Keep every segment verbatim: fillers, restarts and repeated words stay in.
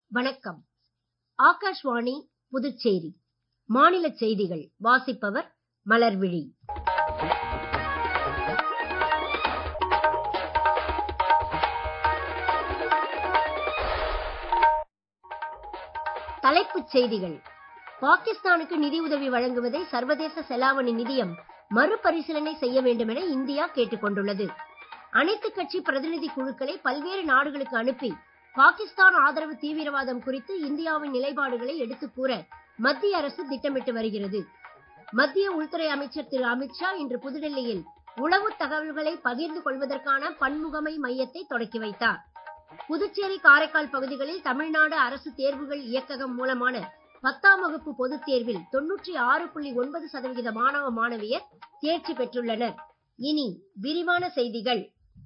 வணக்கம். ஆகாஷ்வாணி புதுச்சேரி மாநில செய்திகள் வாசிப்பவர் மலர்விழி. தலைப்புச் செய்திகள். பாகிஸ்தானுக்கு நிதியுதவி வழங்குவதை சர்வதேச செலாவணி நிதியம் மறுபரிசீலனை செய்ய வேண்டும் என இந்தியா கேட்டுக் கொண்டுள்ளது. அனைத்து கட்சி பிரதிநிதி குழுக்களை பல்வேறு நாடுகளுக்கு அனுப்பி பாகிஸ்தான் ஆதரவு தீவிரவாதம் குறித்து இந்தியாவின் நிலைப்பாடுகளை எடுத்துக் கூற மத்திய அரசு திட்டமிட்டு வருகிறது. மத்திய உள்துறை அமைச்சர் திரு அமித்ஷா இன்று புதுடெல்லியில் உளவு தகவல்களை பகிர்ந்து கொள்வதற்கான பன்முகமை மையத்தை தொடக்கி வைத்தார். புதுச்சேரி, காரைக்கால் பகுதிகளில் தமிழ்நாடு அரசு தேர்வுகள் இயக்ககம் மூலமான பத்தாம் வகுப்பு பொதுத் தேர்வில் தொன்னூற்றி ஆறு புள்ளி ஒன்பது சதவிகித மாணவ மாணவியர் தேர்ச்சி பெற்றுள்ளனர். இனி விரிவான செய்திகள்.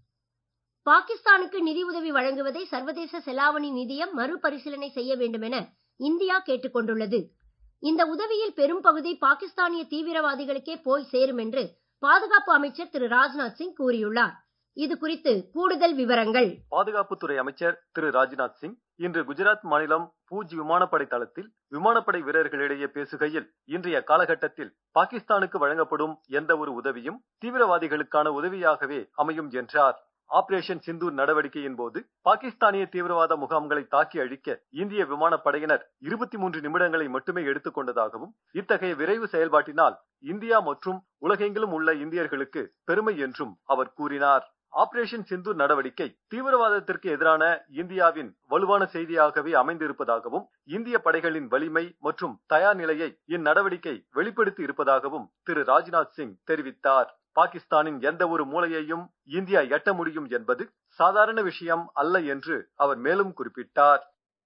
பாகிஸ்தானுக்கு நிதி உதவி வழங்குவதை சர்வதேச செலாவணி நிதியம் மறுபரிசீலனை செய்ய வேண்டும் என இந்தியா கேட்டுக் கொண்டுள்ளது. இந்த உதவியில் பெரும் பகுதி பாகிஸ்தானிய தீவிரவாதிகளுக்கே போய் சேரும் என்று பாதுகாப்பு அமைச்சர் திரு ராஜ்நாத் சிங் கூறியுள்ளார். இது குறித்து கூடுதல் விவரங்கள். பாதுகாப்புத்துறை அமைச்சர் திரு ராஜ்நாத் சிங் இன்று குஜராத் மாநிலம் பூஜ் விமானப்படை தளத்தில் விமானப்படை வீரர்களிடையே பேசுகையில், இன்றைய காலகட்டத்தில் பாகிஸ்தானுக்கு வழங்கப்படும் எந்த ஒரு உதவியும் தீவிரவாதிகளுக்கான உதவியாகவே அமையும் என்றார். ஆபரேஷன் சிந்தூர் நடவடிக்கையின் போது பாகிஸ்தானிய தீவிரவாத முகாம்களை தாக்கி அழிக்க இந்திய விமானப்படையினர் இருபத்தி மூன்று நிமிடங்களை மட்டுமே எடுத்துக் கொண்டதாகவும், இத்தகைய விரைவு செயல்பாட்டினால் இந்தியா மற்றும் உலகெங்கிலும் உள்ள இந்தியர்களுக்கு பெருமை என்றும் அவர் கூறினார். ஆபரேஷன் சிந்தூர் நடவடிக்கை தீவிரவாதத்திற்கு எதிரான இந்தியாவின் வலுவான செய்தியாகவே அமைந்திருப்பதாகவும், இந்திய படைகளின் வலிமை மற்றும் தயார் நிலையை இந்நடவடிக்கை வெளிப்படுத்தி இருப்பதாகவும் திரு ராஜ்நாத் சிங் தெரிவித்தார். பாகிஸ்தானின் எந்த ஒரு மூலையையும் இந்தியா எட்ட முடியும் என்பது சாதாரண விஷயம் அல்ல என்று அவர் மேலும் குறிப்பிட்டார்.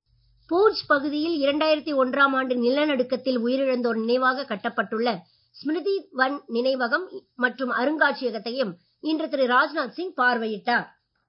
பூஜ் பகுதியில் இரண்டாயிரத்தி ஒன்றாம் ஆண்டு நிலநடுக்கத்தில் உயிரிழந்தோர் நினைவாக கட்டப்பட்டுள்ள ஸ்மிருதி வன் நினைவகம் மற்றும் அருங்காட்சியகத்தையும் இன்று திரு ராஜ்நாத் சிங் பார்வையிட்டார்.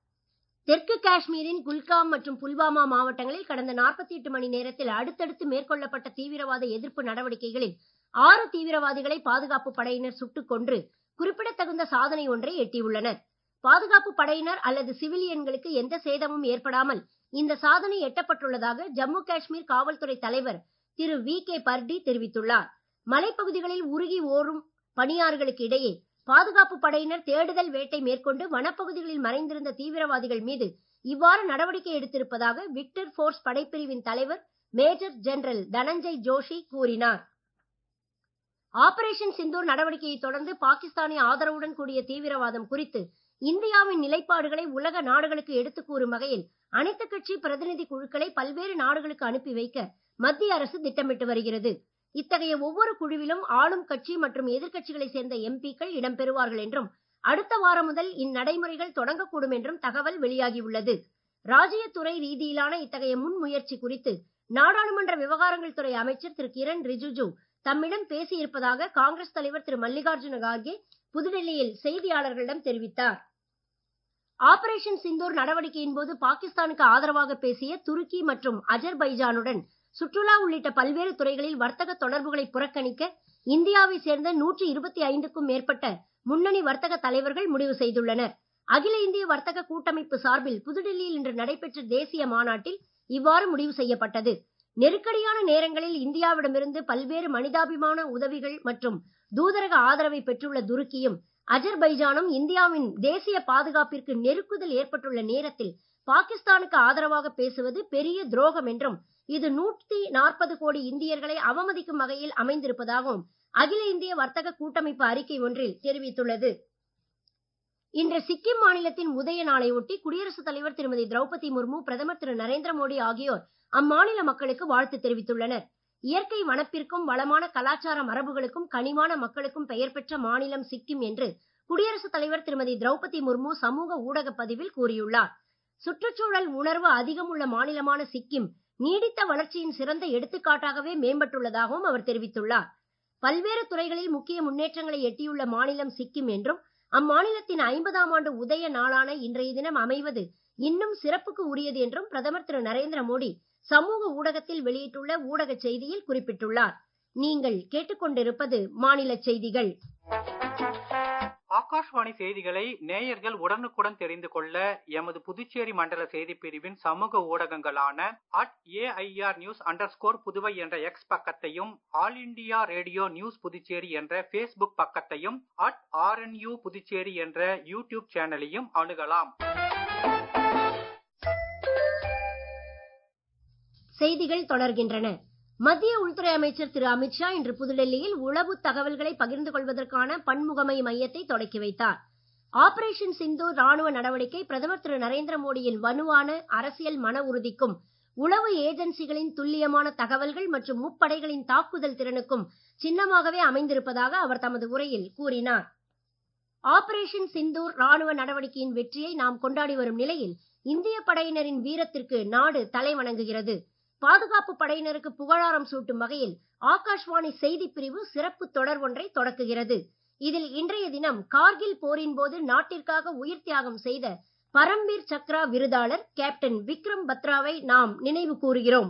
தெற்கு காஷ்மீரின் குல்காம் மற்றும் புல்வாமா மாவட்டங்களில் கடந்த நாற்பத்தி எட்டு மணி நேரத்தில் அடுத்தடுத்து மேற்கொள்ளப்பட்ட தீவிரவாத எதிர்ப்பு நடவடிக்கைகளில் ஆறு தீவிரவாதிகளை பாதுகாப்பு படையினர் சுட்டுக் கொன்று குறிப்பிடத்தகுந்த சாதனை ஒன்றை எட்டியுள்ளனர். பாதுகாப்பு படையினர் அல்லது சிவிலியன்களுக்கு எந்த சேதமும் ஏற்படாமல் இந்த சாதனை எட்டப்பட்டுள்ளதாக ஜம்மு காஷ்மீர் காவல்துறை தலைவர் திரு வி கே பர்டி தெரிவித்துள்ளார். மலைப்பகுதிகளில் உருகி ஓடும் பனியாறுகளுக்கு இடையே பாதுகாப்பு படையினர் தேடுதல் வேட்டை மேற்கொண்டு வனப்பகுதிகளில் மறைந்திருந்த தீவிரவாதிகள் மீது இவ்வாறு நடவடிக்கை எடுத்திருப்பதாக விக்டர் போர்ஸ் படைப்பிரிவின் தலைவர் மேஜர் ஜெனரல் தனஞ்சய் ஜோஷி கூறினார். ஆபரேஷன் சிந்தூர் நடவடிக்கையை தொடர்ந்து பாகிஸ்தானிய ஆதரவுடன் கூடிய தீவிரவாதம் குறித்து இந்தியாவின் நிலைப்பாடுகளை உலக நாடுகளுக்கு எடுத்துக் கூறும் வகையில் அனைத்து கட்சி பிரதிநிதி குழுக்களை பல்வேறு நாடுகளுக்கு அனுப்பி வைக்க மத்திய அரசு திட்டமிட்டு வருகிறது. இத்தகைய ஒவ்வொரு குழுவிலும் ஆளும் கட்சி மற்றும் எதிர்க்கட்சிகளை சேர்ந்த எம்பிக்கள் இடம்பெறுவார்கள் என்றும், அடுத்த வாரம் முதல் இந்நடைமுறைகள் தொடங்கக்கூடும் என்றும் தகவல் வெளியாகியுள்ளது. ராஜ்யத்துறை ரீதியிலான இத்தகைய முன்முயற்சி குறித்து நாடாளுமன்ற விவகாரங்கள் துறை அமைச்சர் திரு கிரண் ரிஜிஜு தம்மிடம் பேசியிருப்பதாக காங்கிரஸ் தலைவர் திரு மல்லிகார்ஜுன கார்கே புதுடெல்லியில் செய்தியாளர்களிடம் தெரிவித்தார். ஆபரேஷன் சிந்தூர் நடவடிக்கையின் போது பாகிஸ்தானுக்கு ஆதரவாக பேசிய துருக்கி மற்றும் அஜர்பைஜானுடன் சுற்றுலா உள்ளிட்ட பல்வேறு துறைகளில் வர்த்தக தொடர்புகளை புறக்கணிக்க இந்தியாவை சேர்ந்த நூற்றி இருபத்தி ஐந்துக்கும் மேற்பட்ட முன்னணி வர்த்தக தலைவர்கள் முடிவு செய்துள்ளனர். அகில இந்திய வர்த்தக கூட்டமைப்பு சார்பில் புதுடெல்லியில் இன்று நடைபெற்ற தேசிய மாநாட்டில் இவ்வாறு முடிவு செய்யப்பட்டது. நெருக்கடியான நேரங்களில் இந்தியாவிடமிருந்து பல்வேறு மனிதாபிமான உதவிகள் மற்றும் தூதரக ஆதரவை பெற்றுள்ள துருக்கியும் அஜர்பைஜானும் இந்தியாவின் தேசிய பாதுகாப்பிற்கு நெருக்குதல் ஏற்பட்டுள்ள நேரத்தில் பாகிஸ்தானுக்கு ஆதரவாக பேசுவது பெரிய துரோகம் என்றும், இது நூற்றி நாற்பது கோடி இந்தியர்களை அவமதிக்கும் வகையில் அமைந்திருப்பதாகவும் அகில இந்திய வர்த்தக கூட்டமைப்பு அறிக்கை ஒன்றில் தெரிவித்துள்ளது. இன்று சிக்கிம் மாநிலத்தின் உதய நாளை ஒட்டி குடியரசுத் தலைவர் திருமதி திரௌபதி முர்மு, பிரதமர் திரு நரேந்திர மோடி ஆகியோர் அம்மாநில மக்களுக்கு வாழ்த்து தெரிவித்துள்ளனர். இயற்கை வனப்பிற்கும் வளமான கலாச்சார மரபுகளுக்கும் கனிவான மக்களுக்கும் பெயர் பெற்ற மாநிலம் சிக்கிம் என்று குடியரசுத் தலைவர் திருமதி திரௌபதி முர்மு சமூக ஊடக பதிவில் கூறியுள்ளார். சுற்றுச்சூழல் உணர்வு அதிகம் உள்ள மாநிலமான சிக்கிம் நீடித்த வளர்ச்சியின் சிறந்த எடுத்துக்காட்டாகவே மேம்பட்டுள்ளதாகவும் அவர் தெரிவித்துள்ளார். பல்வேறு துறைகளில் முக்கிய முன்னேற்றங்களை எட்டியுள்ள மாநிலம் சிக்கிம் என்றும், அம்மாநிலத்தின் ஐம்பதாம் ஆண்டு உதய நாளான இன்றைய தினம் அமைவது இன்னும் சிறப்புக்கு உரியது என்றும் பிரதமர் திரு நரேந்திர மோடி சமூக ஊடகத்தில் வெளியிட்டுள்ள ஊடக செய்தியில் குறிப்பிட்டுள்ளார். நீங்கள் கேட்டுக்கொண்டிருப்பது மாநில செய்திகள். ஆகாஷ்வாணி செய்திகளை நேயர்கள் உடனுக்குடன் தெரிந்து கொள்ள எமது புதுச்சேரி மண்டல செய்திப் பிரிவின் சமூக ஊடகங்களான at AIR news under score Puduvai என்ற எக்ஸ் பக்கத்தையும், All India Radio news Puducherry என்ற பேஸ்புக் பக்கத்தையும், அட் ஆர்என்யூ புதுச்சேரி என்ற யூடியூப் சேனலையும் அணுகலாம். செய்திகள் தொடர்கின்றன. மத்திய உள்துறை அமைச்சர் திரு அமித்ஷா இன்று புதுடெல்லியில் உளவு தகவல்களை பகிர்ந்து கொள்வதற்கான பன்முகமை மையத்தை தொடக்கி வைத்தார். ஆபரேஷன் சிந்தூர் ராணுவ நடவடிக்கை பிரதமர் திரு நரேந்திர மோடியின் வலுவான அரசியல் மன உறுதிக்கும், உளவு ஏஜென்சிகளின் துல்லியமான தகவல்கள் மற்றும் முப்படைகளின் தாக்குதல் திறனுக்கும் சின்னமாகவே அமைந்திருப்பதாக அவர் தமது உரையில் கூறினார். ஆபரேஷன் சிந்தூர் ராணுவ நடவடிக்கையின் வெற்றியை நாம் கொண்டாடி வரும் நிலையில் இந்திய படையினரின் வீரத்திற்கு நாடு தலைவணங்குகிறது. பாதுகாப்பு படையினருக்கு புகழாரம் சூட்டும் வகையில் ஆகாஷ்வாணி செய்திப் பிரிவு சிறப்பு தொடர் ஒன்றை தொடக்குகிறது. இதில் இன்றைய தினம் கார்கில் போரின் போது நாட்டிற்காக உயிர் தியாகம் செய்த பரம்வீர் சக்ரா விருதாளர் கேப்டன் விக்ரம் பத்ராவை நாம் நினைவு கூறுகிறோம்.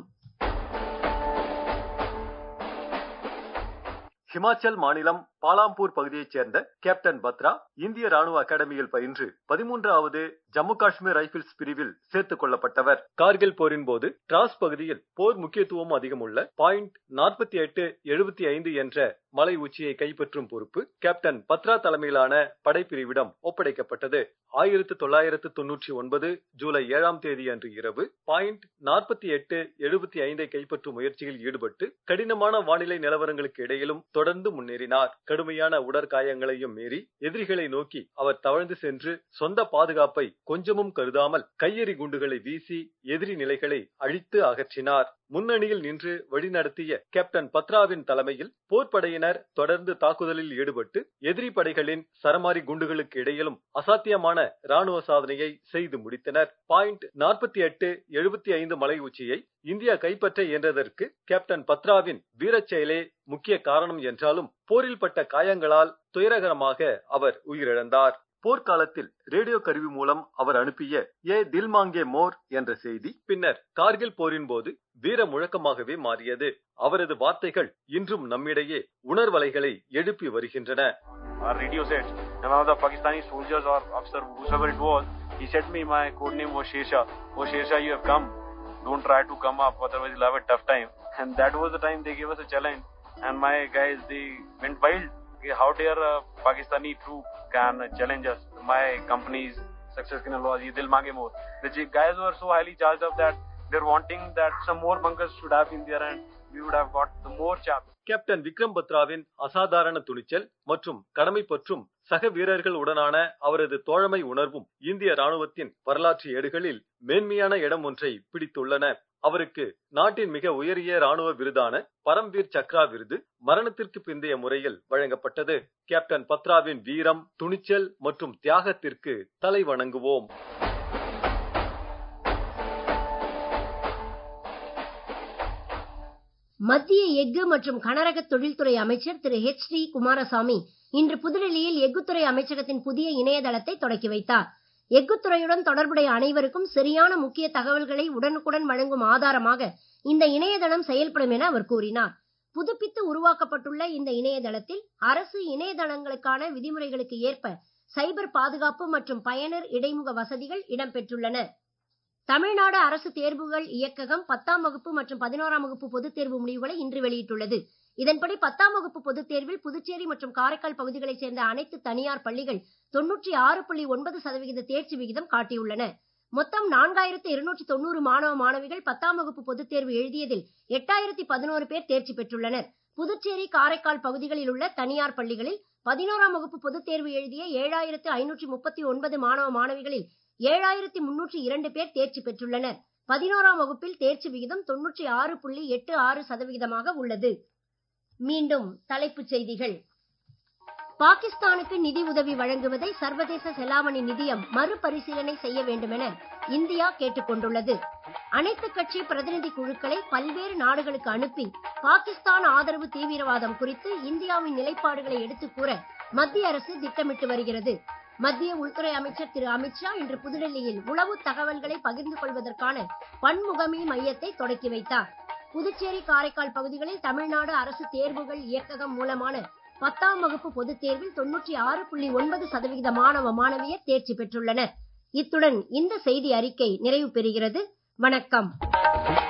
ஹிமாச்சல் மாநிலம் பாலாம்பூர் பகுதியைச் சேர்ந்த கேப்டன் பத்ரா இந்திய ராணுவ அகாடமியில் பயின்று பதிமூன்றாவது ஜம்மு காஷ்மீர் ரைபிள்ஸ் பிரிவில் சேர்த்துக் கொள்ளப்பட்டவர். கார்கில் போரின் போது டிராஸ் பகுதியில் போர் முக்கியத்துவம் அதிகம் உள்ள பாயிண்ட் நாற்பத்தி எட்டு எழுபத்தி ஐந்து என்ற மலை உச்சியை கைப்பற்றும் பொறுப்பு கேப்டன் பத்ரா தலைமையிலான படைப்பிரிவிடம் ஒப்படைக்கப்பட்டது. ஆயிரத்து தொள்ளாயிரத்து தொன்னூற்றி ஒன்பது ஜூலை ஏழாம் தேதி அன்று இரவு பாயிண்ட் நாற்பத்தி எட்டு எழுபத்தி ஐந்தை கைப்பற்றும் முயற்சியில் ஈடுபட்டு கடினமான வானிலை நிலவரங்களுக்கு இடையிலும் தொடர்ந்து முன்னேறினார். கடுமையான உடற்காயங்களையும் மீறி எதிரிகளை நோக்கி அவர் தவழ்ந்து சென்று சொந்த பாதுகாப்பை கொஞ்சமும் கருதாமல் கையெறி குண்டுகளை வீசி எதிரி நிலைகளை அழித்து அகற்றினார். முன்னணியில் நின்று வழிநடத்திய கேப்டன் பத்ராவின் தலைமையில் போர்ப்படையினர் தொடர்ந்து தாக்குதலில் ஈடுபட்டு எதிரி படைகளின் சரமாரி குண்டுகளுக்கு இடையிலும் அசாத்தியமான ராணுவ சாதனையை செய்து முடித்தனர். பாயிண்ட் நாற்பத்தி எட்டு எழுபத்தி ஐந்து மலை உச்சியை இந்தியா கைப்பற்ற இயன்றதற்கு கேப்டன் பத்ராவின் வீரச் செயலே முக்கிய காரணம் என்றாலும் போரில் பட்ட காயங்களால் துயரகரமாக அவர் உயிரிழந்தார். போர்க்காலத்தில் ரேடியோ கருவி மூலம் அவர் அனுப்பிய ஏ தில் மாங்கே மோர் என்ற செய்தி பின்னர் கார்கில் போரின் போது வீர முழக்கமாகவே மாறியது. அவரது வார்த்தைகள் இன்றும் நம்மிடையே உணர்வலைகளை எழுப்பி வருகின்றன. Our radio said, and one of the Pakistani soldiers or officer, whoever it was, he said me, my code name was Shersha. Oh Shersha, you have come. Don't try to come up, otherwise you'll have a tough time. And that was the time they gave us a challenge. And my guys, they went wild. How dare a Pakistani troop can challenge us? My company's success can was Dil Mange More. The guys were so highly charged up that they're wanting that some more bunkers should have been there and we would have got the more chaps. Captain Vikram பத்ராவின் அசாதாரண துணிச்சல் மற்றும் கடமை பற்றும் சக வீரர்கள் உடனான அவரது தோழமை உணர்வும் இந்திய ராணுவத்தின் வரலாற்று ஏடுகளில் மேன்மையான இடம் ஒன்றை பிடித்துள்ளன. அவருக்கு நாட்டின் மிக உயரிய ராணுவ விருதான பரம்வீர் சக்ரா விருது மரணத்திற்கு பிந்தைய முறையில் வழங்கப்பட்டது. கேப்டன் பத்ராவின் வீரம், துணிச்சல் மற்றும் தியாகத்திற்கு தலை வணங்குவோம். மத்திய எஃகு மற்றும் கனரக தொழில்துறை அமைச்சர் திரு ஹெச் டி குமாரசாமி இன்று புதுடெல்லியில் எஃகுத்துறை அமைச்சகத்தின் புதிய இணையதளத்தை தொடக்கி வைத்தார். எஃகுத்துறையுடன் தொடர்புடைய அனைவருக்கும் சரியான முக்கிய தகவல்களை உடனுக்குடன் வழங்கும் ஆதாரமாக இந்த இணையதளம் செயல்படும் என அவர் கூறினார். புதுப்பித்து உருவாக்கப்பட்டுள்ள இந்த இணையதளத்தில் அரசு இணையதளங்களுக்கான விதிமுறைகளுக்கு ஏற்ப சைபர் பாதுகாப்பு மற்றும் பயனர் இடைமுக வசதிகள் இடம்பெற்றுள்ளன. தமிழ்நாடு அரசு தேர்வுகள் இயக்ககம் பத்தாம் வகுப்பு மற்றும் பதினோராம் வகுப்பு பொதுத் தேர்வு முடிவுகளை இன்று வெளியிட்டுள்ளது. இதன்படி பத்தாம் வகுப்பு பொதுத் தேர்வில் புதுச்சேரி மற்றும் காரைக்கால் பகுதிகளைச் சேர்ந்த அனைத்து தனியார் பள்ளிகள் தொன்னூற்றி ஆறு புள்ளி ஒன்பது சதவிகித தேர்ச்சி விகிதம் காட்டியுள்ளன. மொத்தம் நான்காயிரத்து இருநூற்றி தொண்ணூறு மாணவ மாணவிகள் பத்தாம் வகுப்பு பொதுத் தேர்வு எழுதியதில் எட்டாயிரத்தி பதினோரு பேர் தேர்ச்சி பெற்றுள்ளனர். புதுச்சேரி காரைக்கால் பகுதிகளில் உள்ள தனியார் பள்ளிகளில் பதினோராம் வகுப்பு பொதுத் தேர்வு எழுதிய ஏழாயிரத்து ஐநூற்றி முப்பத்தி ஒன்பது மாணவ மாணவிகளில் ஏழாயிரத்தி முன்னூற்றி இரண்டு பேர் தேர்ச்சி பெற்றுள்ளனர். பதினோராம் வகுப்பில் தேர்ச்சி விகிதம் தொன்னூற்றி ஆறு புள்ளி எட்டு ஆறு சதவிகிதமாக உள்ளது. மீண்டும் தலைப்புச் செய்திகள். பாகிஸ்தானுக்கு நிதி உதவி வழங்குவதை சர்வதேச செலாவணி நிதியம் மறுபரிசீலனை செய்ய வேண்டும் என இந்தியா கேட்டுக் கொண்டுள்ளது. அனைத்து கட்சி பிரதிநிதி குழுக்களை பல்வேறு நாடுகளுக்கு அனுப்பி பாகிஸ்தான் ஆதரவு தீவிரவாதம் குறித்து இந்தியாவின் நிலைப்பாடுகளை எடுத்துக் கூற மத்திய அரசு திட்டமிட்டு வருகிறது. மத்திய உள்துறை அமைச்சர் திரு அமித்ஷா இன்று புதுடெல்லியில் உளவு தகவல்களை பகிர்ந்து கொள்வதற்கான பன்முகமை மையத்தை தொடக்கி வைத்தார். புதுச்சேரி காரைக்கால் பகுதிகளில் தமிழ்நாடு அரசு தேர்வுகள் இயக்ககம் மூலமான பத்தாம் வகுப்பு பொதுத் தேர்வில் தொன்னூற்றி ஆறு புள்ளி ஒன்பது சதவிகித மாணவ மாணவியர் தேர்ச்சி பெற்றுள்ளனர். இத்துடன் இந்த செய்தி அறிக்கை நிறைவு பெறுகிறது. வணக்கம்.